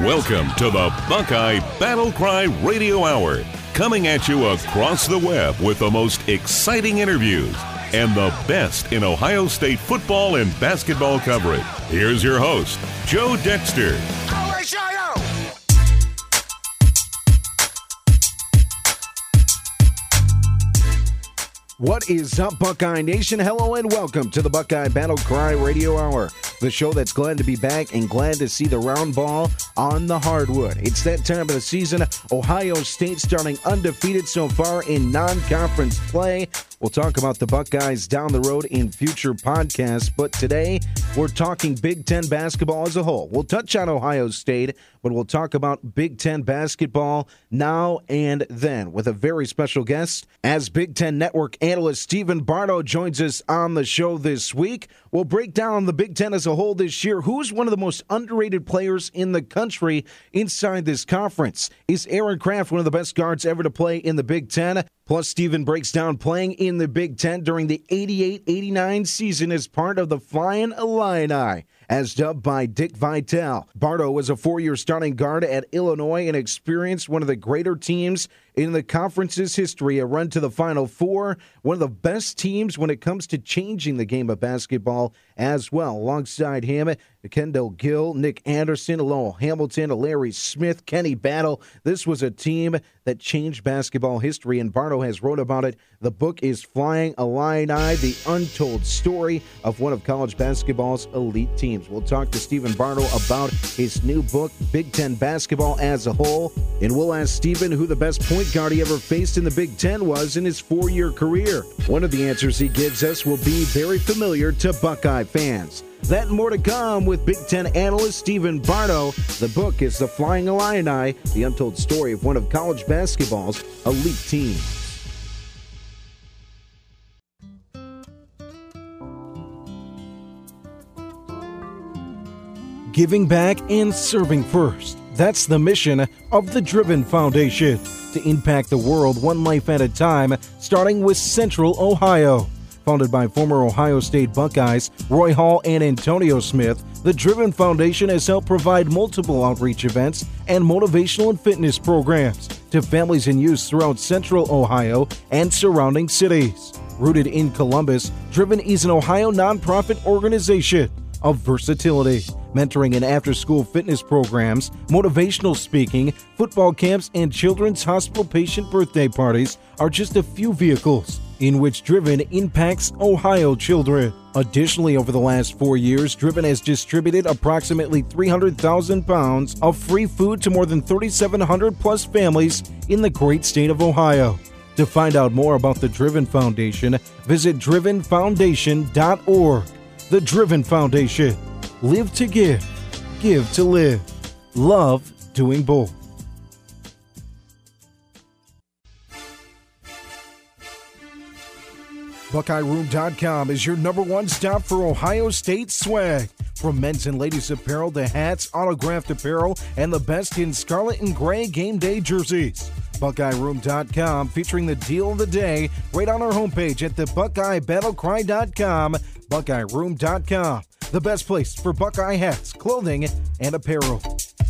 Welcome to the Buckeye Battle Cry Radio Hour, coming at you across the web with the most exciting interviews and the best in Ohio State football and basketball coverage. Here's your host, Joe Dexter. What is up, Buckeye Nation? Hello and welcome to the Buckeye Battle Cry Radio Hour, the show that's glad to be back and glad to see the round ball on the hardwood. It's that time of the season. Ohio State starting undefeated so far in non-conference play. We'll talk about the Buckeyes down the road in future podcasts, but today we're talking Big Ten basketball as a whole. We'll touch on Ohio State, but we'll talk about Big Ten basketball now and then with a very special guest. As Big Ten Network analyst Stephen Bardo joins us on the show this week, we'll break down the Big Ten as a whole this year. Who's one of the most underrated players in the country inside this conference? Is Aaron Craft one of the best guards ever to play in the Big Ten? Plus, Stephen breaks down playing in the Big Ten during the 88-89 season as part of the Flying Illini, as dubbed by Dick Vitale. Bardo was a four-year starting guard at Illinois and experienced one of the greater teams in the conference's history, a run to the Final Four, one of the best teams when it comes to changing the game of basketball as well. Alongside him, Kendall Gill, Nick Anderson, Lowell Hamilton, Larry Smith, Kenny Battle. This was a team that changed basketball history, and Bardo has wrote about it. The book is Flying Illini, the untold story of one of college basketball's elite teams. We'll talk to Stephen Bardo about his new book, Big Ten Basketball as a Whole, and we'll ask Stephen who the best point guard he ever faced in the Big Ten was in his four-year career. One of the answers he gives us will be very familiar to Buckeye fans. That and more to come with Big Ten analyst Stephen Bardo. The book is The Flying Illini, the untold story of one of college basketball's elite teams. Giving back and serving first. That's the mission of the Driven Foundation, to impact the world one life at a time, starting with Central Ohio. Founded by former Ohio State Buckeyes Roy Hall and Antonio Smith, the Driven Foundation has helped provide multiple outreach events and motivational and fitness programs to families and youth throughout Central Ohio and surrounding cities. Rooted in Columbus, Driven is an Ohio nonprofit organization of versatility, mentoring and after-school fitness programs, motivational speaking, football camps, and children's hospital patient birthday parties are just a few vehicles in which Driven impacts Ohio children. Additionally, over the last 4 years, Driven has distributed approximately 300,000 pounds of free food to more than 3,700 plus families in the great state of Ohio. To find out more about the Driven Foundation, visit drivenfoundation.org. The Driven Foundation. Live to give to live. Love doing both. BuckeyeRoom.com is your number one stop for Ohio State swag. From men's and ladies apparel to hats, autographed apparel, and the best in scarlet and gray game day jerseys. BuckeyeRoom.com, featuring the deal of the day right on our homepage at the BuckeyeBattleCry.com. BuckeyeRoom.com, the best place for Buckeye hats, clothing, and apparel.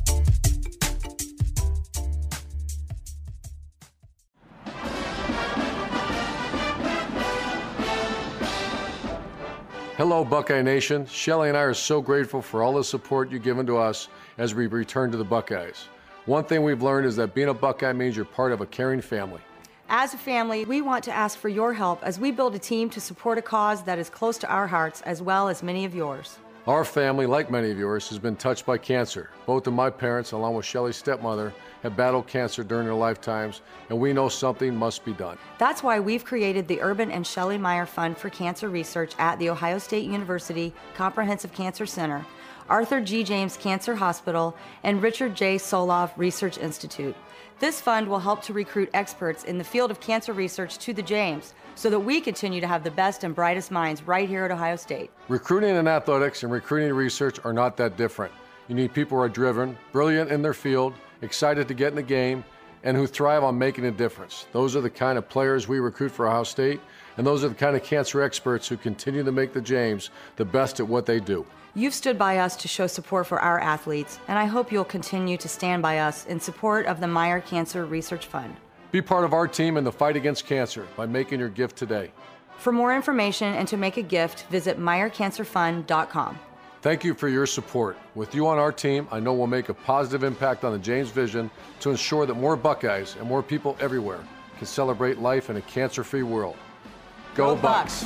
Hello, Buckeye Nation. Shelly and I are so grateful for all the support you've given to us as we return to the Buckeyes. One thing we've learned is that being a Buckeye means you're part of a caring family. As a family, we want to ask for your help as we build a team to support a cause that is close to our hearts as well as many of yours. Our family, like many of yours, has been touched by cancer. Both of my parents, along with Shelly's stepmother, have battled cancer during their lifetimes, and we know something must be done. That's why we've created the Urban and Shelley Meyer Fund for Cancer Research at The Ohio State University Comprehensive Cancer Center, Arthur G. James Cancer Hospital, and Richard J. Solove Research Institute. This fund will help to recruit experts in the field of cancer research to the James so that we continue to have the best and brightest minds right here at Ohio State. Recruiting in athletics and recruiting in research are not that different. You need people who are driven, brilliant in their field, excited to get in the game, and who thrive on making a difference. Those are the kind of players we recruit for Ohio State, and those are the kind of cancer experts who continue to make the James the best at what they do. You've stood by us to show support for our athletes, and I hope you'll continue to stand by us in support of the Meyer Cancer Research Fund. Be part of our team in the fight against cancer by making your gift today. For more information and to make a gift, visit MeyerCancerFund.com. Thank you for your support. With you on our team, I know we'll make a positive impact on the James vision to ensure that more Buckeyes and more people everywhere can celebrate life in a cancer-free world. Go Bucks!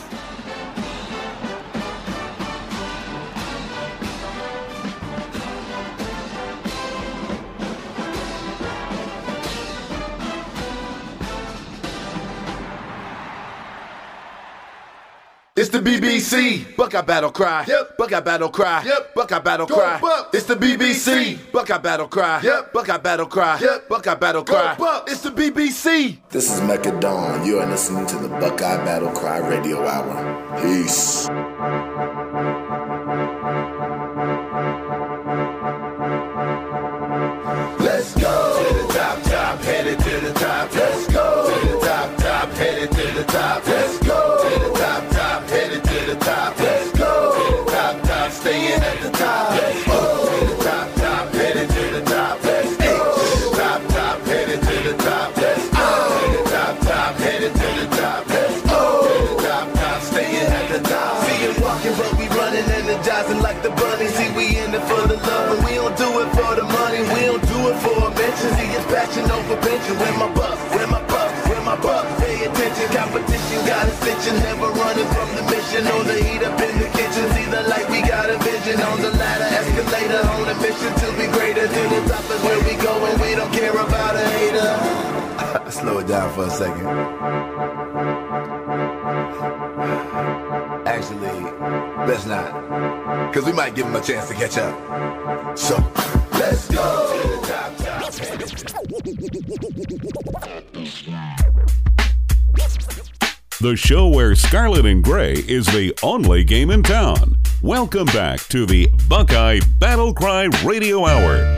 It's the BBC, Buckeye Battle Cry. Yep. Buckeye Battle Cry. Yep. Buckeye Battle Cry. Bucks. It's the BBC, Buckeye Battle Cry. Yep. Buckeye Battle Cry. Yep. Buckeye Battle Cry. Bucks. It's the BBC. This is Mecca Dawn. You are listening to the Buckeye Battle Cry Radio Hour. Peace. Let's go to the top, top, headed to the top. Let's go to the top, top, headed to the top. Let's go to the top, top, headed to the top. Let's go to the top, top, staying at the top. Let's go to the top, top, headed to the top. Let's go to the top, top, headed to the top. Let's go to the top, top, headed to the top. Let's go to the top, top, staying at the top. See us walking, but we running, energizing like the bunny. See, we in it for the love, and we don't do it for the money. We don't do it for a mention. See, it's passion over pension. Where my buck, where my buck, where my buck. Pay attention, competition got ascension. Never running from the mission. On the heat up in the kitchen. See the light, we got a vision. On the ladder, escalator. On a mission to be greater. To the top is where we go, and we don't care about a hater. Slow it down for a second. Actually, let's not. Because we might give him a chance to catch up. So, let's go to the top, top. The show where Scarlet and Gray is the only game in town. Welcome back to the Buckeye Battle Cry Radio Hour.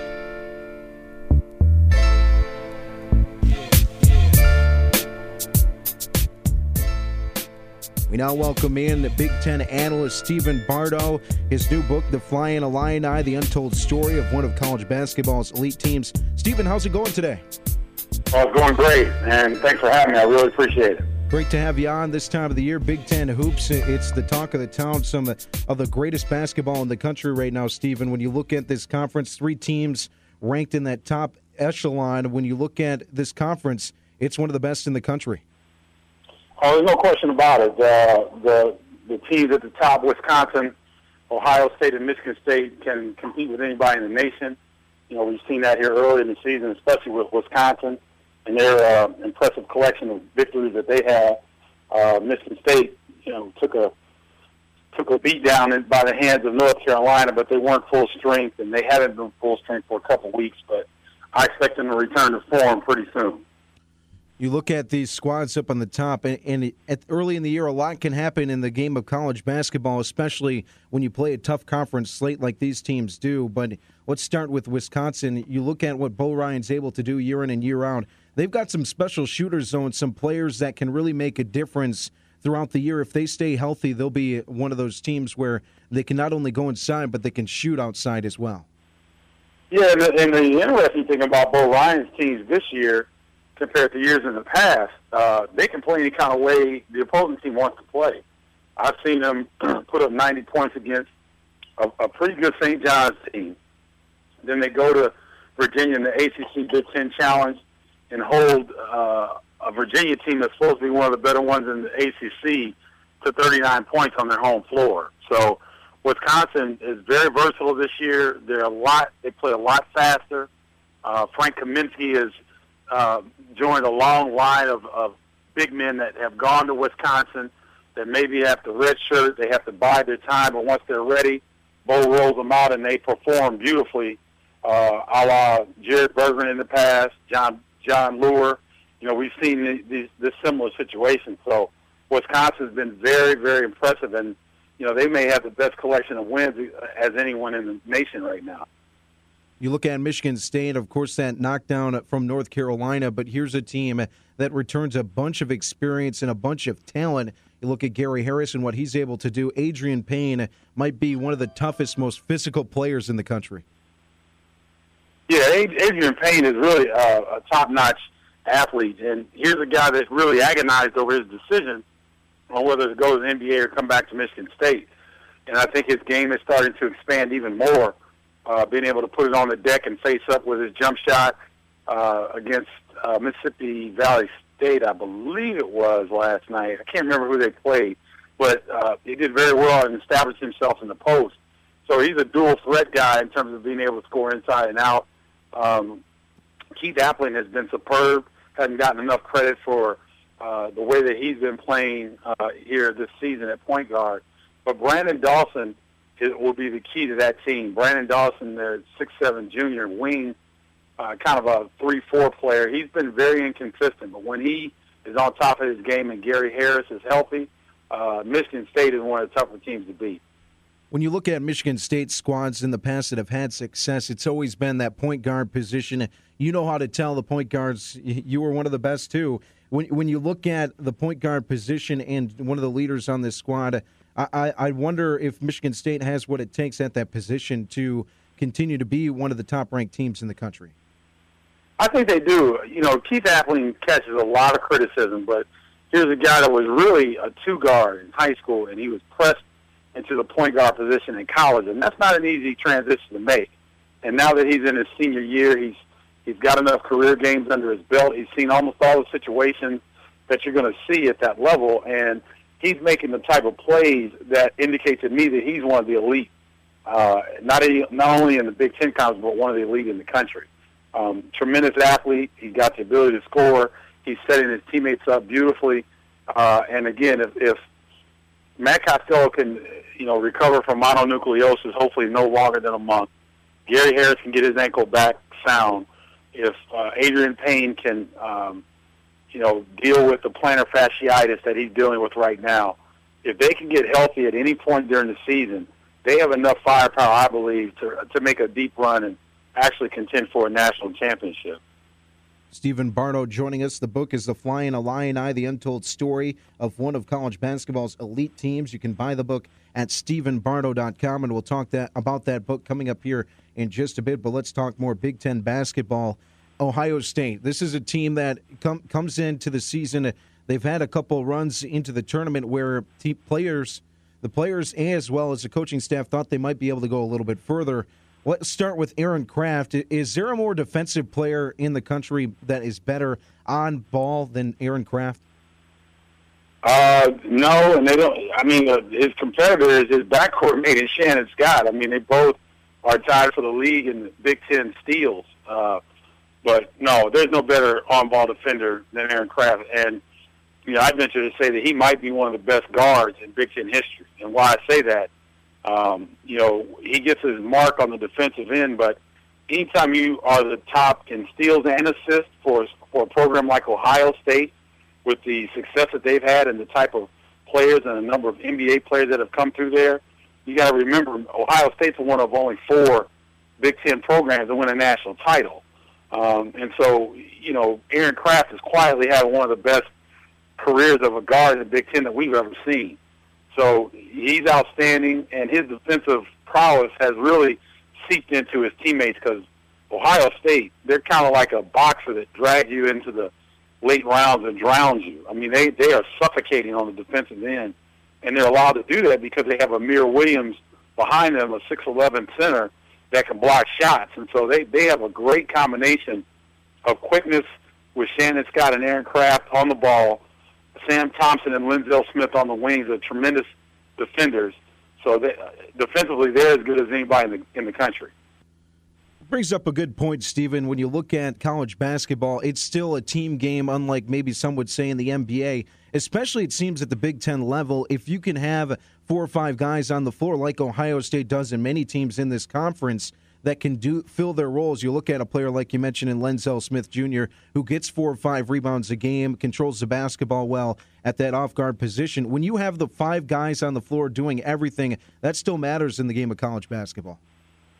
We now welcome in the Big Ten analyst Stephen Bardo. His new book, The Flying Illini, The Untold Story of One of College Basketball's Elite Teams. Stephen, how's it going today? Oh, it's going great, and thanks for having me. I really appreciate it. Great to have you on this time of the year. Big Ten hoops, it's the talk of the town, some of the greatest basketball in the country right now, Stephen. When you look at this conference, 3 teams ranked in that top echelon. When you look at this conference, it's one of the best in the country. Oh, there's no question about it. The teams at the top, Wisconsin, Ohio State, and Michigan State, can compete with anybody in the nation. You know, we've seen that here early in the season, especially with Wisconsin and their impressive collection of victories that they have. Michigan State, you know, took a beat down by the hands of North Carolina, but they weren't full strength, and they haven't been full strength for a couple weeks. But I expect them to return to form pretty soon. You look at these squads up on the top, and early in the year, a lot can happen in the game of college basketball, especially when you play a tough conference slate like these teams do. But let's start with Wisconsin. You look at what Bo Ryan's able to do year in and year out. They've got some special shooters, though, and some players that can really make a difference throughout the year. If they stay healthy, they'll be one of those teams where they can not only go inside, but they can shoot outside as well. Yeah, and the interesting thing about Bo Ryan's teams this year, compared to years in the past, they can play any kind of way the opposing team wants to play. I've seen them put up 90 points against a pretty good St. John's team. Then they go to Virginia in the ACC Big Ten Challenge and hold a Virginia team that's supposed to be one of the better ones in the ACC to 39 points on their home floor. So Wisconsin is very versatile this year. They play a lot faster. Frank Kaminsky is joined a long line of big men that have gone to Wisconsin that maybe have to redshirt. They have to bide their time, but once they're ready, Bo rolls them out, and they perform beautifully, a la Jared Bergman in the past, John Lure. You know, we've seen this similar situation. So Wisconsin's been very, very impressive, and, you know, they may have the best collection of wins as anyone in the nation right now. You look at Michigan State, of course, that knockdown from North Carolina, but here's a team that returns a bunch of experience and a bunch of talent. You look at Gary Harris and what he's able to do. Adrian Payne might be one of the toughest, most physical players in the country. Yeah, Adrian Payne is really a top-notch athlete, and here's a guy that really agonized over his decision on whether to go to the NBA or come back to Michigan State. And I think his game is starting to expand even more, being able to put it on the deck and face up with his jump shot against Mississippi Valley State, I believe it was last night. I can't remember who they played, but he did very well and established himself in the post. So he's a dual threat guy in terms of being able to score inside and out. Keith Appling has been superb, hasn't gotten enough credit for the way that he's been playing here this season at point guard. But Brandon Dawson will be the key to that team. Brandon Dawson, their 6'7" junior wing, kind of a 3-4 player. He's been very inconsistent, but when he is on top of his game and Gary Harris is healthy, Michigan State is one of the tougher teams to beat. When you look at Michigan State squads in the past that have had success, it's always been that point guard position. You know how to tell the point guards. You were one of the best, too. When you look at the point guard position and one of the leaders on this squad, I wonder if Michigan State has what it takes at that position to continue to be one of the top-ranked teams in the country. I think they do. You know, Keith Appling catches a lot of criticism, but here's a guy that was really a two-guard in high school, and he was pressed into the point guard position in college, and that's not an easy transition to make. And now that he's in his senior year, he's got enough career games under his belt. He's seen almost all the situations that you're going to see at that level, and he's making the type of plays that indicate to me that he's one of the elite, not only in the Big Ten Conference, but one of the elite in the country. Tremendous athlete. He's got the ability to score. He's setting his teammates up beautifully. And again, if Matt Costello can, recover from mononucleosis, hopefully no longer than a month, Gary Harris can get his ankle back sound. If Adrian Payne can, deal with the plantar fasciitis that he's dealing with right now, if they can get healthy at any point during the season, they have enough firepower, I believe, to make a deep run and actually contend for a national championship. Stephen Bardo joining us. The book is The Flying Illini, the untold story of one of college basketball's elite teams. You can buy the book at StephenBardo.com, and we'll talk about that book coming up here in just a bit. But let's talk more Big Ten basketball. Ohio State. This is a team that comes into the season. They've had a couple runs into the tournament where the players as well as the coaching staff thought they might be able to go a little bit further. Let's start with Aaron Craft. Is there a more defensive player in the country that is better on ball than Aaron Craft? No, and they don't. I mean, his competitor is his backcourt mate is Shannon Scott. I mean, they both are tied for the league in the Big Ten steals. But no, there's no better on-ball defender than Aaron Craft. And I'd venture to say that he might be one of the best guards in Big Ten history. And why I say that, he gets his mark on the defensive end, but anytime you are the top in steals and assists for a program like Ohio State, with the success that they've had and the type of players and the number of NBA players that have come through there, you got to remember Ohio State's one of only 4 Big Ten programs that win a national title. And so, Aaron Craft is quietly having one of the best careers of a guard in the Big Ten that we've ever seen. So he's outstanding, and his defensive prowess has really seeped into his teammates because Ohio State, they're kind of like a boxer that drags you into the late rounds and drowns you. I mean, they are suffocating on the defensive end, and they're allowed to do that because they have Amir Williams behind them, a 6'11" center that can block shots. And so they have a great combination of quickness with Shannon Scott and Aaron Craft on the ball. Sam Thompson and Lindell Smith on the wings are tremendous defenders. So defensively, they're as good as anybody in the country. Brings up a good point, Stephen. When you look at college basketball, it's still a team game, unlike maybe some would say in the NBA. Especially, it seems, at the Big Ten level, if you can have 4 or 5 guys on the floor like Ohio State does and many teams in this conference that can fill their roles. You look at a player like you mentioned in Lenzell Smith Jr., who gets 4 or 5 rebounds a game, controls the basketball well at that off-guard position. When you have the 5 guys on the floor doing everything, that still matters in the game of college basketball.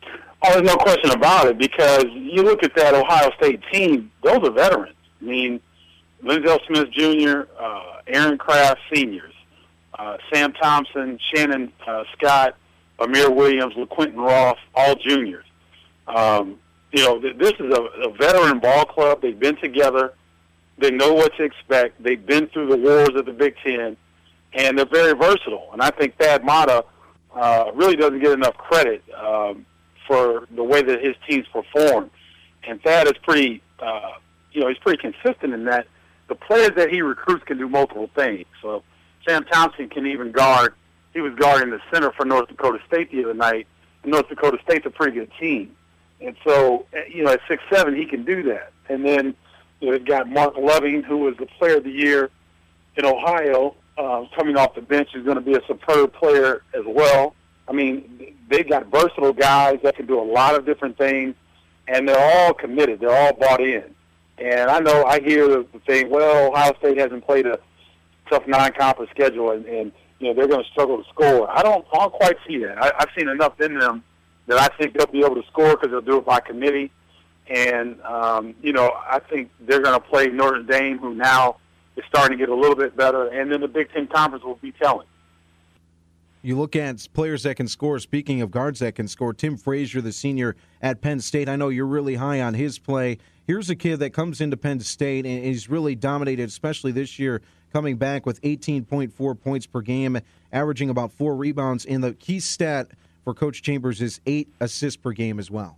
Oh, there's no question about it, because you look at that Ohio State team, those are veterans. I mean, Lindell Smith Jr., Aaron Kraft seniors, Sam Thompson, Shannon Scott, Amir Williams, LaQuinton Ross, all juniors. This is a veteran ball club. They've been together. They know what to expect. They've been through the wars of the Big Ten, and they're very versatile. And I think Thad Matta really doesn't get enough credit for the way that his teams perform. And Thad is pretty, he's pretty consistent in that the players that he recruits can do multiple things. So Sam Thompson can even guard. He was guarding the center for North Dakota State the other night. And North Dakota State's a pretty good team. And so, at 6'7", he can do that. And then they've got Mark Loving, who was the player of the year in Ohio, coming off the bench, is going to be a superb player as well. I mean, they've got versatile guys that can do a lot of different things, and they're all committed. They're all bought in. And I hear the thing, well, Ohio State hasn't played a tough non-conference schedule, and they're going to struggle to score. I don't quite see that. I've seen enough in them that I think they'll be able to score because they'll do it by committee. And, I think they're going to play Notre Dame, who now is starting to get a little bit better, and then the Big Ten Conference will be telling. You look at players that can score. Speaking of guards that can score, Tim Frazier, the senior at Penn State, I know you're really high on his play. Here's a kid that comes into Penn State, and he's really dominated, especially this year, coming back with 18.4 points per game, averaging about 4 rebounds. And the key stat for Coach Chambers is 8 assists per game as well.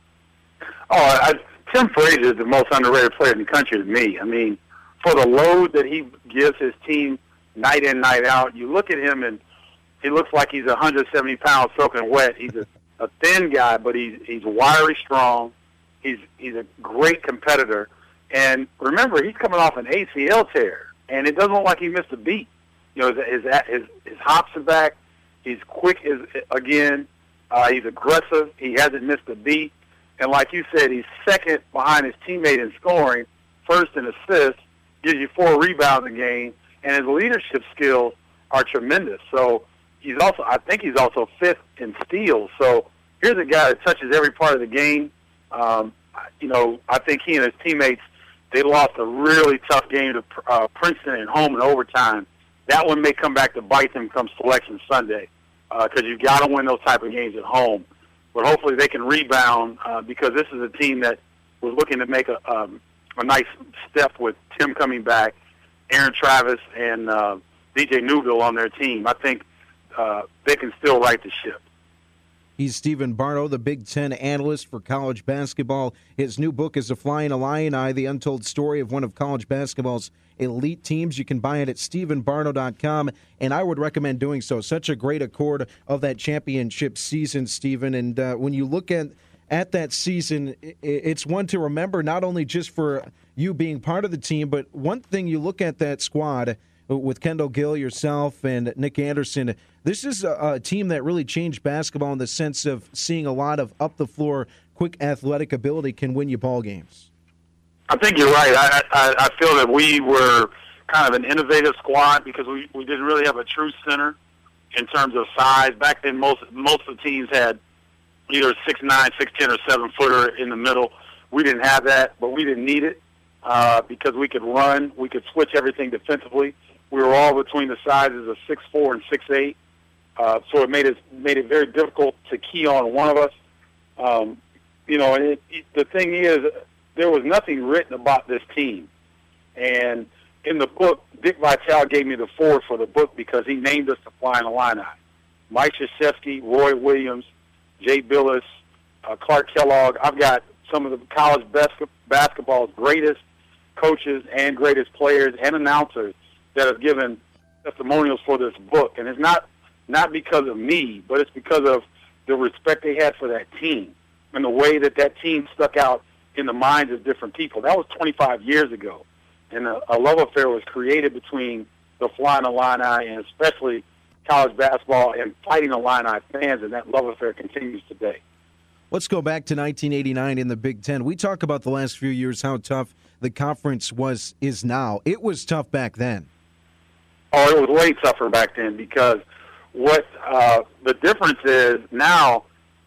Tim Frazier is the most underrated player in the country to me. I mean, for the load that he gives his team night in, night out, you look at him and he looks like he's 170 pounds soaking wet. He's a thin guy, but he's wiry strong. He's a great competitor. And remember, he's coming off an ACL tear, and it doesn't look like he missed a beat. His hops are back. He's quick again. He's aggressive. He hasn't missed a beat. And like you said, he's second behind his teammate in scoring, first in assists, gives you 4 rebounds a game, and his leadership skills are tremendous. So I think he's also 5th in steals. So here's a guy that touches every part of the game. I think he and his teammates, they lost a really tough game to Princeton at home in overtime. That one may come back to bite them come Selection Sunday, because you've got to win those type of games at home. But hopefully they can rebound, because this is a team that was looking to make a nice step with Tim coming back, Aaron Travis, and DJ Newville on their team. I think they can still right the ship. He's Stephen Bardo, the Big Ten analyst for college basketball. His new book is The Flying Illini, The Untold Story of One of College Basketball's Elite Teams. You can buy it at StephenBardo.com, and I would recommend doing so. Such a great accord of that championship season, Stephen. And when you look at that season, it's one to remember, not only just for you being part of the team, but one thing you look at that squad with Kendall Gill, yourself, and Nick Anderson. This is a team that really changed basketball in the sense of seeing a lot of up-the-floor, quick athletic ability can win you ball games. I think you're right. I feel that we were kind of an innovative squad because we didn't really have a true center in terms of size. Back then, most of the teams had either 6'9", 6'10", or 7-footer in the middle. We didn't have that, but we didn't need it because we could run. We could switch everything defensively. We were all between the sizes of 6'4" and 6'8", so it made it very difficult to key on one of us. And the thing is, there was nothing written about this team. And in the book, Dick Vitale gave me the forward for the book because he named us the Flying Illini. Mike Krzyzewski, Roy Williams, Jay Billis, Clark Kellogg. I've got some of the college basketball's greatest coaches and greatest players and announcers that have given testimonials for this book. And it's not because of me, but it's because of the respect they had for that team and the way that team stuck out in the minds of different people. That was 25 years ago. And a love affair was created between the Flying Illini and especially college basketball and Fighting Illini fans, and that love affair continues today. Let's go back to 1989 in the Big Ten. We talk about the last few years, how tough the conference is now. It was tough back then. Oh, it was way tougher back then because what the difference is now,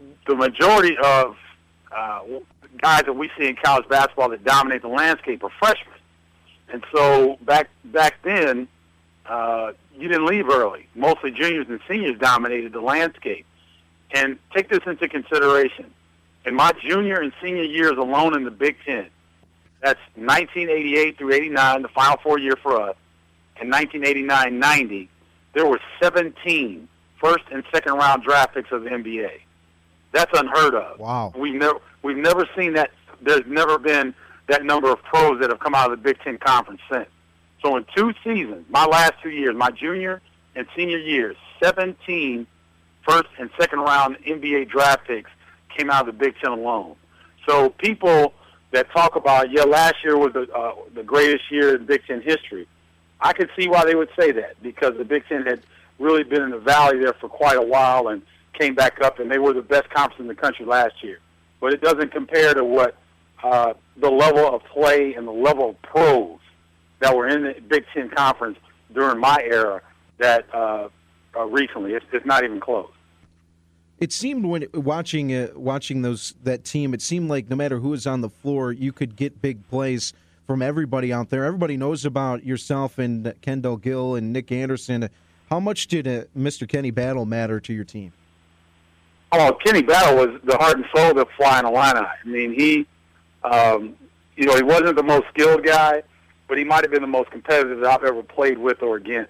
the majority of guys that we see in college basketball that dominate the landscape are freshmen. And so back then, you didn't leave early. Mostly juniors and seniors dominated the landscape. And take this into consideration. In my junior and senior years alone in the Big Ten, that's 1988 through 89, the Final Four year for us, and 1989-90, there were 17 first and second round draft picks of the NBA. That's unheard of. Wow. We've never seen that. There's never been that number of pros that have come out of the Big Ten Conference since. So in 2 seasons, my last 2 years, my junior and senior years, 17 first and second round NBA draft picks came out of the Big Ten alone. So people that talk about, last year was the greatest year in Big Ten history, I could see why they would say that, because the Big Ten had really been in the valley there for quite a while and came back up, and they were the best conference in the country last year. But it doesn't compare to what the level of play and the level of pros that were in the Big Ten Conference during my era that recently. It's not even close. It seemed when watching that team, it seemed like no matter who was on the floor, you could get big plays from everybody out there. Everybody knows about yourself and Kendall Gill and Nick Anderson. How much did Mr. Kenny Battle matter to your team? Oh, Kenny Battle was the heart and soul of the Flying Illini. I mean, he wasn't the most skilled guy, but he might have been the most competitive that I've ever played with or against.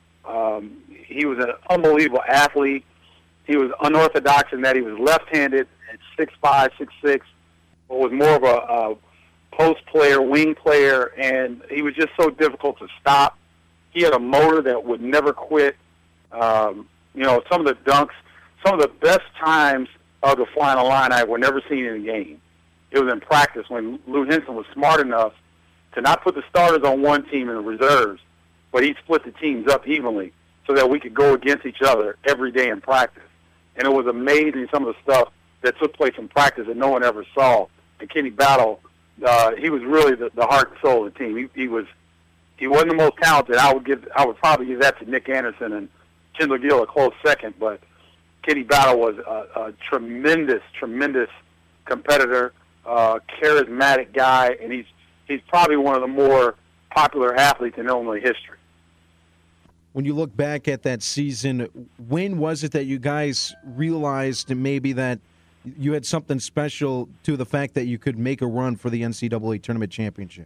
He was an unbelievable athlete. He was unorthodox in that he was left-handed at 6'5", 6'6", but was more of a post player, wing player, and he was just so difficult to stop. He had a motor that would never quit. Some of the dunks, some of the best times of the Flying Illini were never seen in a game. It was in practice when Lou Henson was smart enough to not put the starters on one team and the reserves, but he split the teams up evenly so that we could go against each other every day in practice. And it was amazing, some of the stuff that took place in practice that no one ever saw. And Kenny Battle, he was really the heart and soul of the team. He wasn't the most talented. I would probably give that to Nick Anderson and Kendall Gill a close second. But Kenny Battle was a tremendous competitor, charismatic guy, and he's probably one of the more popular athletes in Illinois history. When you look back at that season, when was it that you guys realized maybe that you had something special to the fact that you could make a run for the NCAA Tournament Championship?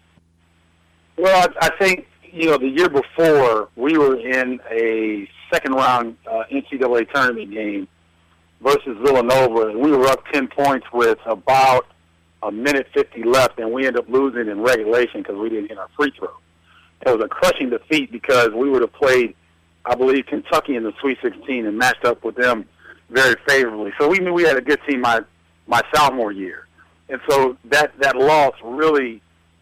Well, I think, the year before, we were in a second-round NCAA tournament game versus Villanova, and we were up 10 points with about a minute 50 left, and we ended up losing in regulation because we didn't hit our free throw. It was a crushing defeat because we would have played, I believe, Kentucky in the Sweet 16 and matched up with them very favorably. So we knew we had a good team my sophomore year. And so that loss really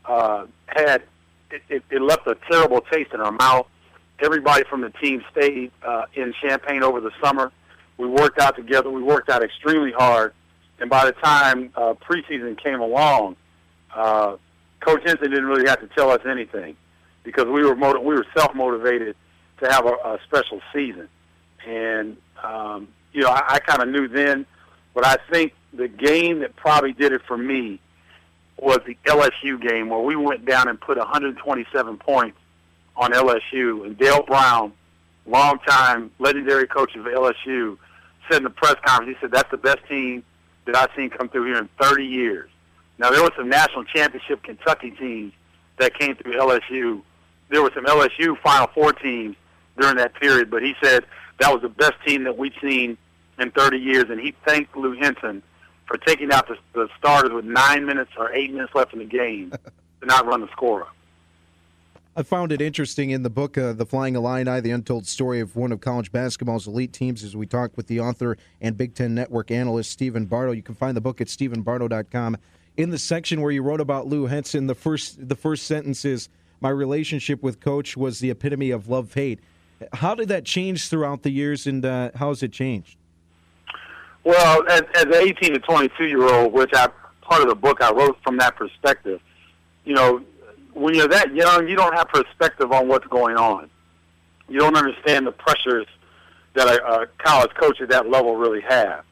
it left a terrible taste in our mouth. Everybody from the team stayed in Champaign over the summer. We worked out together. We worked out extremely hard. And by the time preseason came along, Coach Henson didn't really have to tell us anything, because we were self-motivated to have a special season. And, I kind of knew then, but I think the game that probably did it for me was the LSU game, where we went down and put 127 points on LSU. And Dale Brown, longtime legendary coach of LSU, said in the press conference, he said, that's the best team that I've seen come through here in 30 years. Now, there were some national championship Kentucky teams that came through LSU. There were some LSU Final Four teams during that period, but he said that was the best team that we'd seen in 30 years, and he thanked Lou Henson for taking out the starters with 9 minutes or 8 minutes left in the game to not run the score up. I found it interesting in the book, The Flying Illini, the untold story of one of college basketball's elite teams, as we talked with the author and Big Ten Network analyst Stephen Bardo. You can find the book at stephenbardo.com. In the section where you wrote about Lou Henson, the first sentence is, "My relationship with Coach was the epitome of love-hate." How did that change throughout the years, and how has it changed? Well, as an 18 to 22-year-old, which part of the book I wrote from that perspective, when you're that young, you don't have perspective on what's going on. You don't understand the pressures that a college coach at that level really have.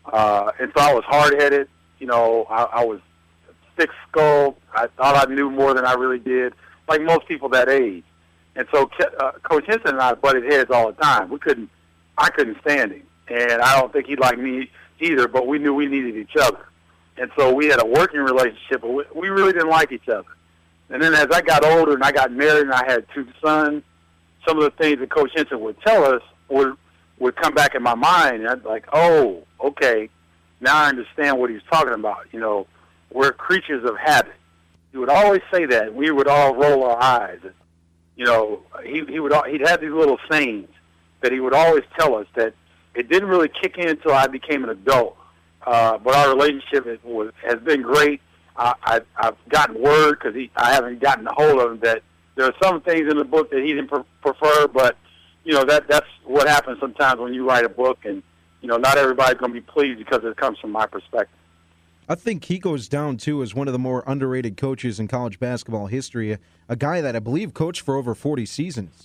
And so I was hard-headed. You know, I was thick-skulled. I thought I knew more than I really did, like most people that age. And so Coach Henson and I butted heads all the time. I couldn't stand him, and I don't think he liked me either, but we knew we needed each other. And so we had a working relationship, but we really didn't like each other. And then as I got older and I got married and I had 2 sons, some of the things that Coach Henson would tell us would come back in my mind. And I'd be like, oh, okay, now I understand what he's talking about. You know, we're creatures of habit. He would always say that, and we would all roll our eyes. And, you know, he'd have these little sayings that he would always tell us that it didn't really kick in until I became an adult. But our relationship has been great. I've gotten word, because I haven't gotten a hold of him, that there are some things in the book that he didn't prefer, but, you know, that's what happens sometimes when you write a book, and, you know, not everybody's going to be pleased because it comes from my perspective. I think he goes down, too, as one of the more underrated coaches in college basketball history, a guy that I believe coached for over 40 seasons.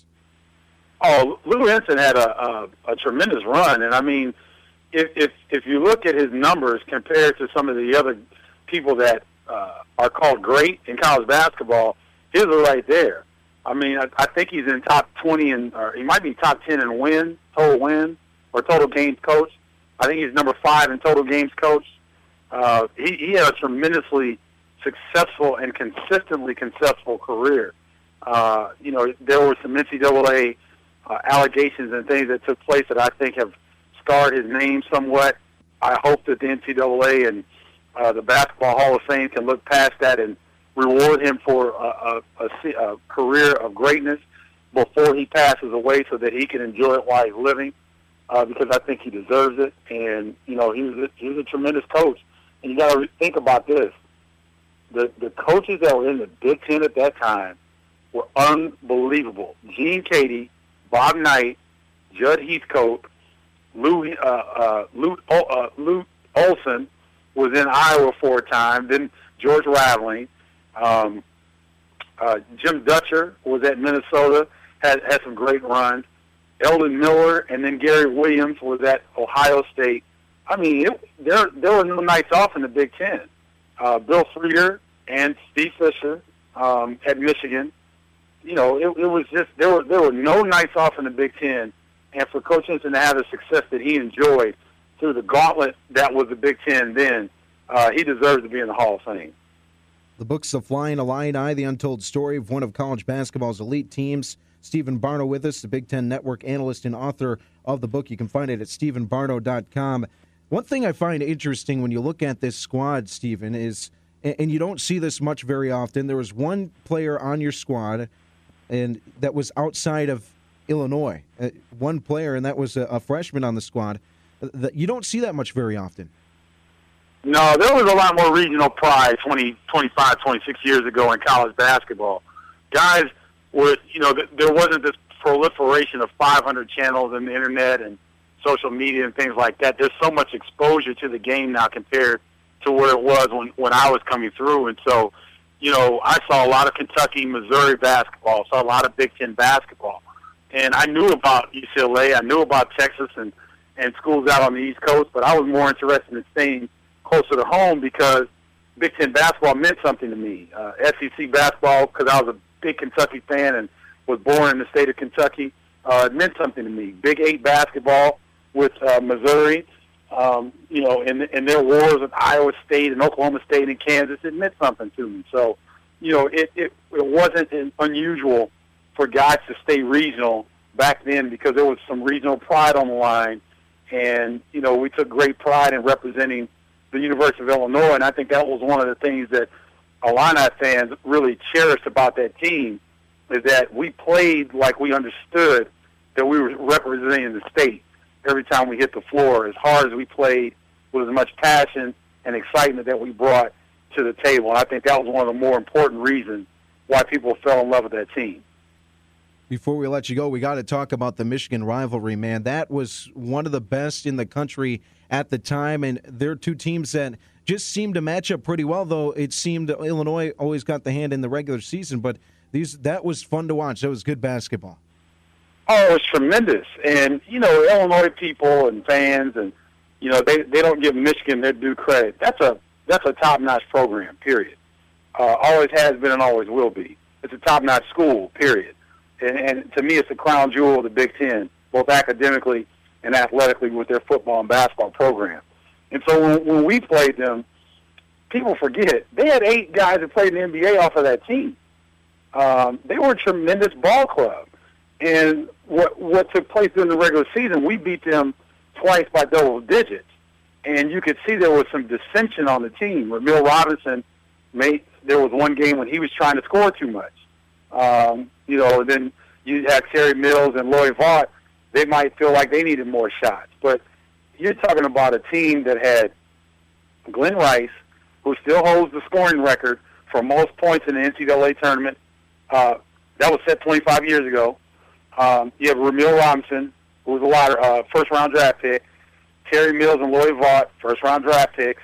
Oh, Lou Henson had a tremendous run, and I mean, if you look at his numbers compared to some of the other people that are called great in college basketball, his are right there. I mean, I think he's in top 20, or he might be top 10 in total win, or total games coached. I think he's number 5 in total games coached. He had a tremendously successful and consistently successful career. You know, there were some NCAA allegations and things that took place that I think have scarred his name somewhat. I hope that the NCAA and the Basketball Hall of Fame can look past that and reward him for a career of greatness before he passes away, so that he can enjoy it while he's living, because I think he deserves it. And, you know, he was a tremendous coach. And you got to think about this. The coaches that were in the Big Ten at that time were unbelievable. Gene Cady, Bob Knight, Judd Heathcote, Lute Olson was in Iowa for a time, then George Raveling. Jim Dutcher was at Minnesota, had some great runs. Eldon Miller, and then Gary Williams was at Ohio State. I mean, there were no nights off in the Big Ten. Bill Frieder and Steve Fisher at Michigan. You know, it was just there were no nights off in the Big Ten, and for Coach Henson to have the success that he enjoyed through the gauntlet that was the Big Ten then, he deserves to be in the Hall of Fame. The book's The Flying Illini, the untold story of one of college basketball's elite teams. Stephen Barno with us, the Big Ten Network analyst and author of the book. You can find it at stephenbarno.com. One thing I find interesting when you look at this squad, Stephen, is, and you don't see this much very often, there was one player on your squad and that was outside of Illinois. One player, and that was a freshman on the squad. You don't see that much very often. No, there was a lot more regional pride 20, 25, 26 years ago in college basketball. Guys were, you know, there wasn't this proliferation of 500 channels on the internet and social media and things like that. There's so much exposure to the game now compared to where it was when I was coming through. And so, you know, I saw a lot of Kentucky, Missouri basketball, saw a lot of Big Ten basketball. And I knew about UCLA, I knew about Texas and schools out on the East Coast, but I was more interested in staying closer to home because Big Ten basketball meant something to me. SEC basketball, because I was a big Kentucky fan and was born in the state of Kentucky, it meant something to me. Big 8 basketball with Missouri, you know, and their wars with Iowa State and Oklahoma State and Kansas, it meant something to me. So, you know, it wasn't unusual for guys to stay regional back then because there was some regional pride on the line. And, you know, we took great pride in representing the University of Illinois, and I think that was one of the things that Illini fans really cherished about that team, is that we played like we understood that we were representing the state every time we hit the floor, as hard as we played, with as much passion and excitement that we brought to the table. And I think that was one of the more important reasons why people fell in love with that team. Before we let you go, we got to talk about the Michigan rivalry, man. That was one of the best in the country at the time, and they're two teams that just seemed to match up pretty well, though it seemed Illinois always got the hand in the regular season, but that was fun to watch. That was good basketball. Oh, it was tremendous. And, you know, Illinois people and fans and they don't give Michigan their due credit. That's a top-notch program, period. Always has been and always will be. It's a top-notch school, period. And to me, it's the crown jewel of the Big Ten, both academically and athletically with their football and basketball program. And so when we played them, people forget, they had 8 guys that played in the NBA off of that team. They were a tremendous ball club. And what took place during the regular season, we beat them twice by double digits. And you could see there was some dissension on the team. Ramil Robinson, there was one game when he was trying to score too much. Then you had Terry Mills and Lloyd Vaught. They might feel like they needed more shots. But you're talking about a team that had Glenn Rice, who still holds the scoring record for most points in the NCAA tournament. That was set 25 years ago. You have Ramil Robinson, who was a first-round draft pick. Terry Mills and Lloyd Vaught, first-round draft picks.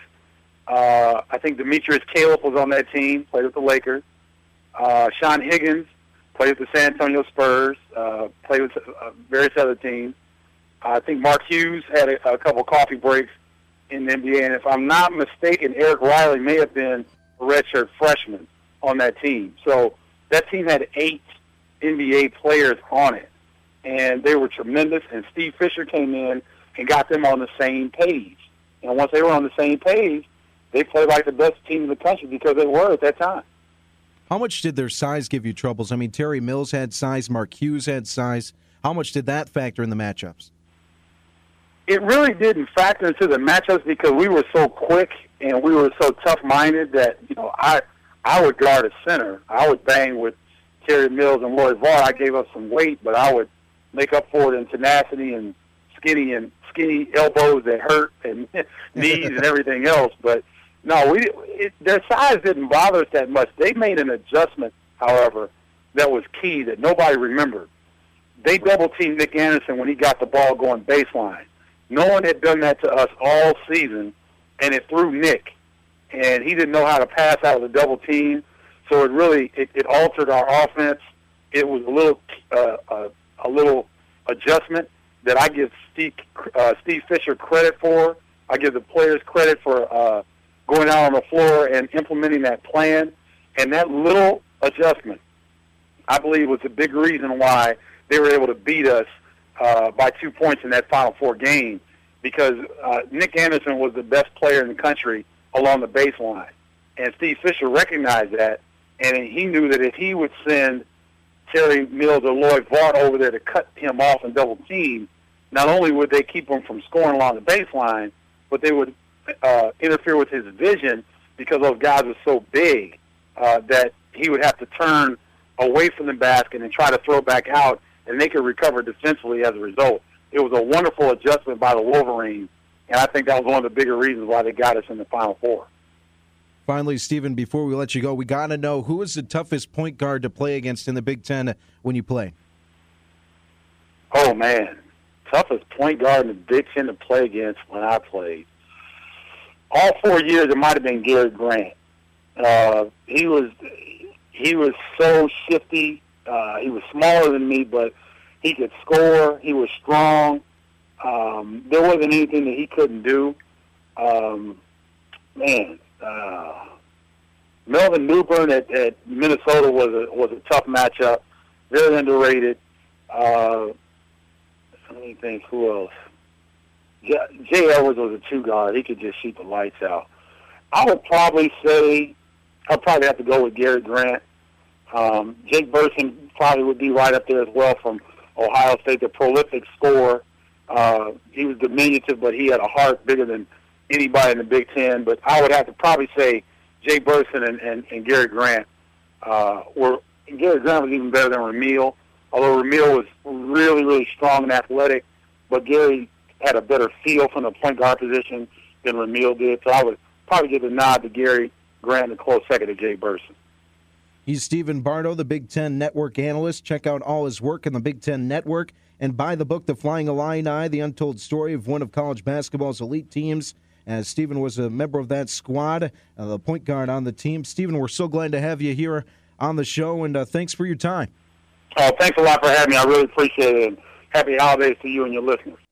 I think Demetrius Caleb was on that team, played with the Lakers. Sean Higgins played with the San Antonio Spurs, played with various other teams. I think Mark Hughes had a couple coffee breaks in the NBA, and if I'm not mistaken, Eric Riley may have been a redshirt freshman on that team. So that team had 8 NBA players on it, and they were tremendous, and Steve Fisher came in and got them on the same page. And once they were on the same page, they played like the best team in the country because they were at that time. How much did their size give you troubles? I mean, Terry Mills had size, Mark Hughes had size. How much did that factor in the matchups? It really didn't factor into the matchups because we were so quick and we were so tough-minded that, I would guard a center. I would bang with Terry Mills and Lloyd Vaught. I gave up some weight, but I would make up for it in tenacity and skinny elbows that hurt and knees and everything else. But no, their size didn't bother us that much. They made an adjustment, however, that was key that nobody remembered. They double-teamed Nick Anderson when he got the ball going baseline. No one had done that to us all season, and it threw Nick. And he didn't know how to pass out of the double team, so it altered our offense. It was a little adjustment that I give Steve Fisher credit for. I give the players credit for going out on the floor and implementing that plan. And that little adjustment, I believe, was a big reason why they were able to beat us by 2 points in that Final Four game, because Nick Anderson was the best player in the country along the baseline. And Steve Fisher recognized that, and he knew that if he would send Terry Mills or Lloyd Vaught over there to cut him off and double team, not only would they keep him from scoring along the baseline, but they would interfere with his vision because those guys were so big that he would have to turn away from the basket and try to throw back out, and they could recover defensively as a result. It was a wonderful adjustment by the Wolverines, and I think that was one of the bigger reasons why they got us in the Final Four. Finally, Stephen, before we let you go, we got to know, who is the toughest point guard to play against in the Big Ten when you play? Oh, man. Toughest point guard in the Big Ten to play against when I played. All 4 years, it might have been Gary Grant. He was so shifty. He was smaller than me, but he could score. He was strong. There wasn't anything that he couldn't do. Melvin Newbern at Minnesota was a tough matchup. Very underrated. Let me think, who else? Jay Edwards was a 2-guard. He could just shoot the lights out. I would probably say I'd probably have to go with Gary Grant. Jake Burson probably would be right up there as well from Ohio State, the prolific scorer. He was diminutive, but he had a heart bigger than anybody in the Big Ten. But I would have to probably say Jay Burson and Gary Grant. Gary Grant was even better than Ramil, although Ramil was really, really strong and athletic. But Gary had a better feel from the point guard position than Ramil did. So I would probably give a nod to Gary Grant and a close second to Jay Burson. He's Stephen Bardo, the Big Ten Network analyst. Check out all his work in the Big Ten Network and buy the book, The Flying Illini, The Untold Story of One of College Basketball's Elite Teams. As Stephen was a member of that squad, the point guard on the team. Stephen, we're so glad to have you here on the show, and thanks for your time. Oh, thanks a lot for having me. I really appreciate it, and happy holidays to you and your listeners.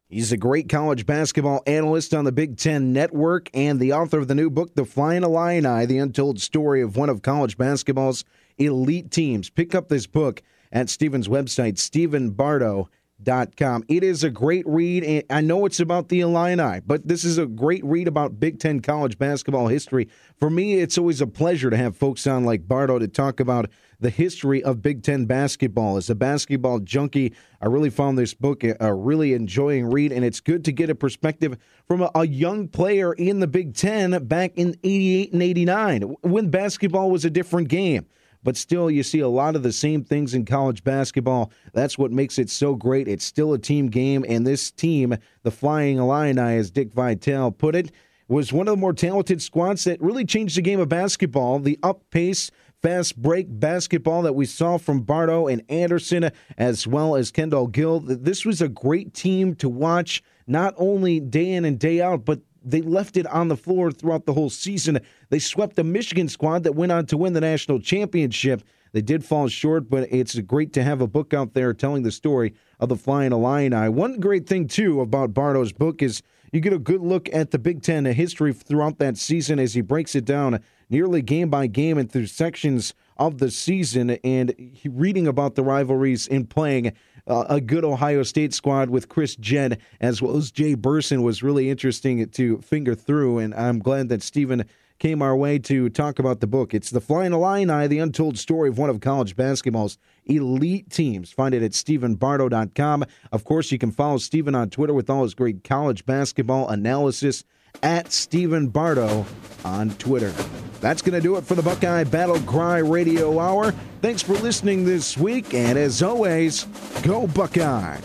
He's a great college basketball analyst on the Big Ten Network and the author of the new book, The Flying Illini, The Untold Story of One of College Basketball's Elite Teams. Pick up this book at Stephen's website, StephenBardo.com. It is a great read, and I know it's about the Illini, but this is a great read about Big Ten college basketball history. For me, it's always a pleasure to have folks on like Bardo to talk about the history of Big Ten basketball. As a basketball junkie, I really found this book a really enjoying read, and it's good to get a perspective from a young player in the Big Ten back in 88 and 89, when basketball was a different game. But still, you see a lot of the same things in college basketball. That's what makes it so great. It's still a team game, and this team, the Flying Illini, as Dick Vitale put it, was one of the more talented squads that really changed the game of basketball. The up-pace, fast break basketball that we saw from Bardo and Anderson, as well as Kendall Gill. This was a great team to watch, not only day in and day out, but they left it on the floor throughout the whole season. They swept the Michigan squad that went on to win the national championship. They did fall short, but it's great to have a book out there telling the story of the Flying Illini. One great thing, too, about Bardo's book is you get a good look at the Big Ten history throughout that season as he breaks it down nearly game by game and through sections of the season, and reading about the rivalries in playing a good Ohio State squad with Chris Jedd as well as Jay Burson was really interesting to finger through, and I'm glad that Stephen came our way to talk about the book. It's The Flying Illini, The Untold Story of One of College Basketball's Elite Teams. Find it at StephenBardo.com. Of course, you can follow Stephen on Twitter with all his great college basketball analysis at Stephen Bardo on Twitter. That's going to do it for the Buckeye Battle Cry Radio Hour. Thanks for listening this week, and as always, go Buckeyes!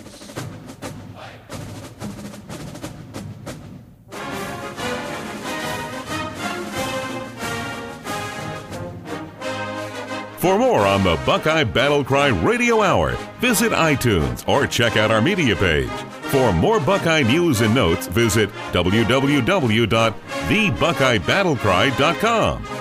For more on the Buckeye Battle Cry Radio Hour, visit iTunes or check out our media page. For more Buckeye news and notes, visit www.thebuckeyebattlecry.com.